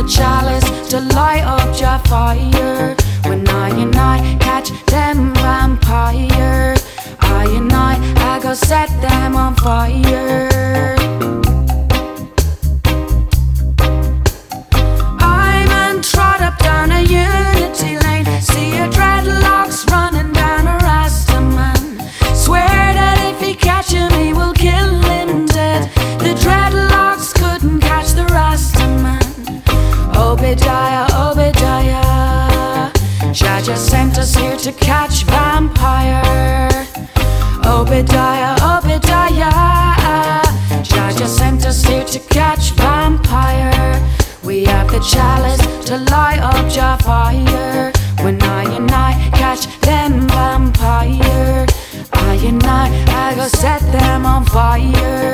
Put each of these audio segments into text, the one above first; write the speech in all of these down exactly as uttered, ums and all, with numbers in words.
chalice to light up your fire. When I and I catch them vampire, I and I, I go set them on fire. I'm and trot up down a unity lane, see a dreadlocks running down a Rasta man. Swear that if he catches me, we'll kill him dead. The dreadlocks couldn't catch the Rasta man. Obadiah, Obadiah, Jah just sent us here to catch vampire. Obadiah, Obadiah, Jah just sent us here to catch vampire. We have the chalice to light up Jah fire. When I and I catch them vampire, I and I, I go set them on fire.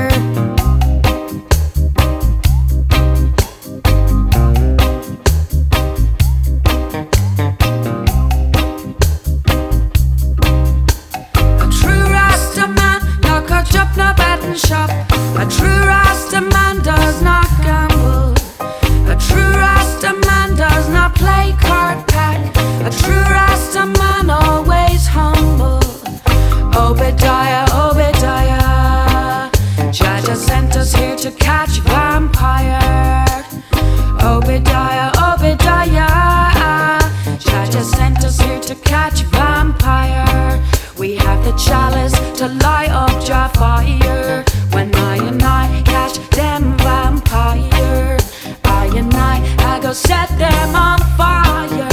Shop. A true Rasta man does not gamble. A true Rasta man does not play card pack. A true Rasta man always humble. Obadiah, Obadiah, Jah just sent us here to catch vampire. Obadiah, Obadiah, Jah just sent us here to catch vampire. We have the chalice to light up Jah fire. When I and I catch them vampire, I and I, I go set them on fire.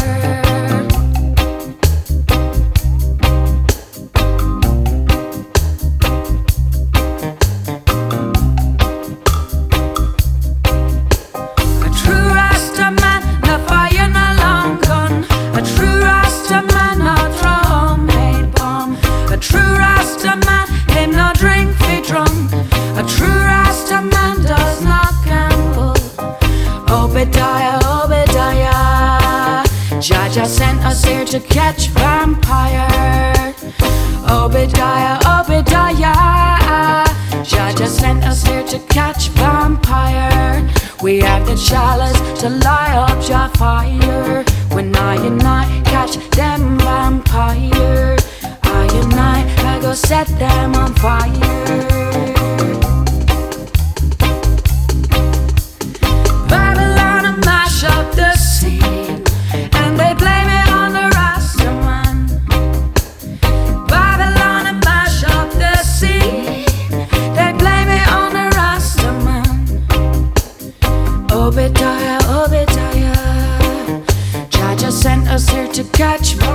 A true Rasta man, no fire, no long gun. A true Rasta man, no throw homemade bomb. A true Rasta man, him no drink fi drunk. A true Rasta man does not gamble. Obadiah, Obadiah, Jah just sent us here to catch vampire. Obadiah, Obadiah, Jah just sent us here to catch vampire. We have the chalice to light up Jah fire. When I and I catch them vampire, I and I, I go set them on fire. Babylon and mash up the scene, and they blame it on the Rasta man. Babylon and mash up the scene, they blame it on the Rasta man. Obadiah, Obadiah, Jah just sent us here to catch